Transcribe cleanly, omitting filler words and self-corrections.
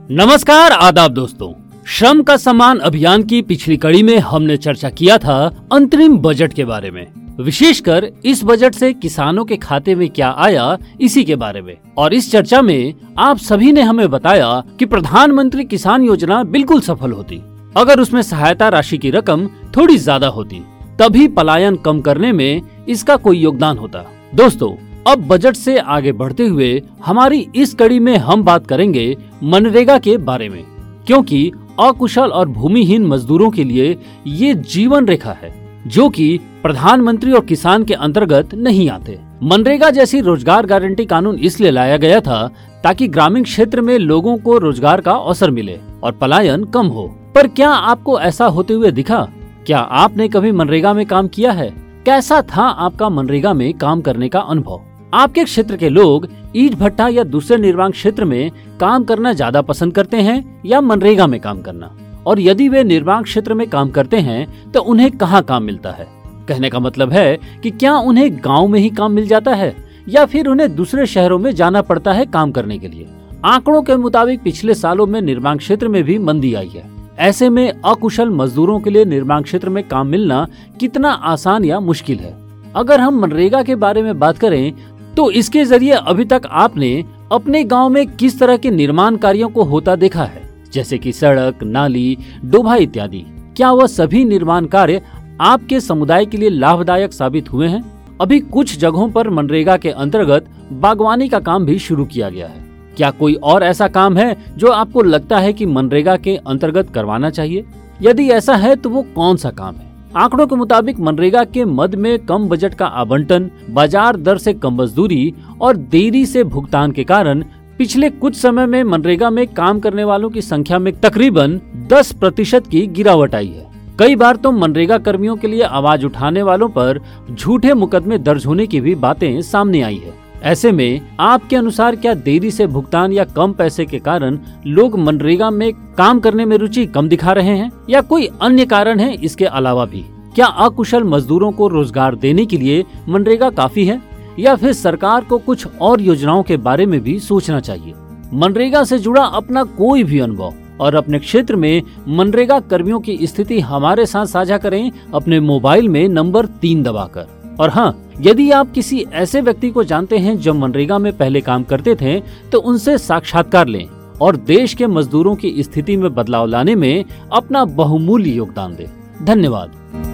नमस्कार, आदाब दोस्तों। श्रम का सम्मान अभियान की पिछली कड़ी में हमने चर्चा किया था अंतरिम बजट के बारे में, विशेषकर इस बजट से किसानों के खाते में क्या आया इसी के बारे में। और इस चर्चा में आप सभी ने हमें बताया कि प्रधानमंत्री किसान योजना बिल्कुल सफल होती अगर उसमें सहायता राशि की रकम थोड़ी ज्यादा होती, तभी पलायन कम करने में इसका कोई योगदान होता। दोस्तों, अब बजट से आगे बढ़ते हुए हमारी इस कड़ी में हम बात करेंगे मनरेगा के बारे में, क्योंकि अकुशल और भूमिहीन मजदूरों के लिए ये जीवन रेखा है जो कि प्रधानमंत्री और किसान के अंतर्गत नहीं आते। मनरेगा जैसी रोजगार गारंटी कानून इसलिए लाया गया था ताकि ग्रामीण क्षेत्र में लोगों को रोजगार का अवसर मिले और पलायन कम हो। पर क्या आपको ऐसा होते हुए दिखा? क्या आपने कभी मनरेगा में काम किया है? कैसा था आपका मनरेगा में काम करने का अनुभव? आपके क्षेत्र के लोग ईंट भट्टा या दूसरे निर्माण क्षेत्र में काम करना ज्यादा पसंद करते हैं या मनरेगा में काम करना? और यदि वे निर्माण क्षेत्र में काम करते हैं तो उन्हें कहाँ काम मिलता है? कहने का मतलब है कि क्या उन्हें गांव में ही काम मिल जाता है या फिर उन्हें दूसरे शहरों में जाना पड़ता है काम करने के लिए? आंकड़ों के मुताबिक पिछले सालों में निर्माण क्षेत्र में भी मंदी आई है। ऐसे में अकुशल मजदूरों के लिए निर्माण क्षेत्र में काम मिलना कितना आसान या मुश्किल है। अगर हम मनरेगा के बारे में बात करें तो इसके जरिए अभी तक आपने अपने गांव में किस तरह के निर्माण कार्यों को होता देखा है, जैसे कि सड़क, नाली, डोभा इत्यादि? क्या वह सभी निर्माण कार्य आपके समुदाय के लिए लाभदायक साबित हुए हैं? अभी कुछ जगहों पर मनरेगा के अंतर्गत बागवानी का काम भी शुरू किया गया है। क्या कोई और ऐसा काम है जो आपको लगता है कि मनरेगा के अंतर्गत करवाना चाहिए? यदि ऐसा है तो वो कौन सा काम है? आंकड़ों के मुताबिक मनरेगा के मद में कम बजट का आवंटन, बाजार दर से कम मजदूरी और देरी से भुगतान के कारण पिछले कुछ समय में मनरेगा में काम करने वालों की संख्या में तकरीबन 10% की गिरावट आई है। कई बार तो मनरेगा कर्मियों के लिए आवाज उठाने वालों पर झूठे मुकदमे दर्ज होने की भी बातें सामने आई है। ऐसे में आपके अनुसार क्या देरी से भुगतान या कम पैसे के कारण लोग मनरेगा में काम करने में रुचि कम दिखा रहे हैं या कोई अन्य कारण है इसके अलावा भी? क्या अकुशल मजदूरों को रोजगार देने के लिए मनरेगा काफी है या फिर सरकार को कुछ और योजनाओं के बारे में भी सोचना चाहिए? मनरेगा से जुड़ा अपना कोई भी अनुभव और अपने क्षेत्र में मनरेगा कर्मियों की स्थिति हमारे साथ साझा करें अपने मोबाइल में नंबर 3 दबाकर। और हाँ, यदि आप किसी ऐसे व्यक्ति को जानते हैं जो मनरेगा में पहले काम करते थे तो उनसे साक्षात्कार लें और देश के मजदूरों की स्थिति में बदलाव लाने में अपना बहुमूल्य योगदान दें। धन्यवाद।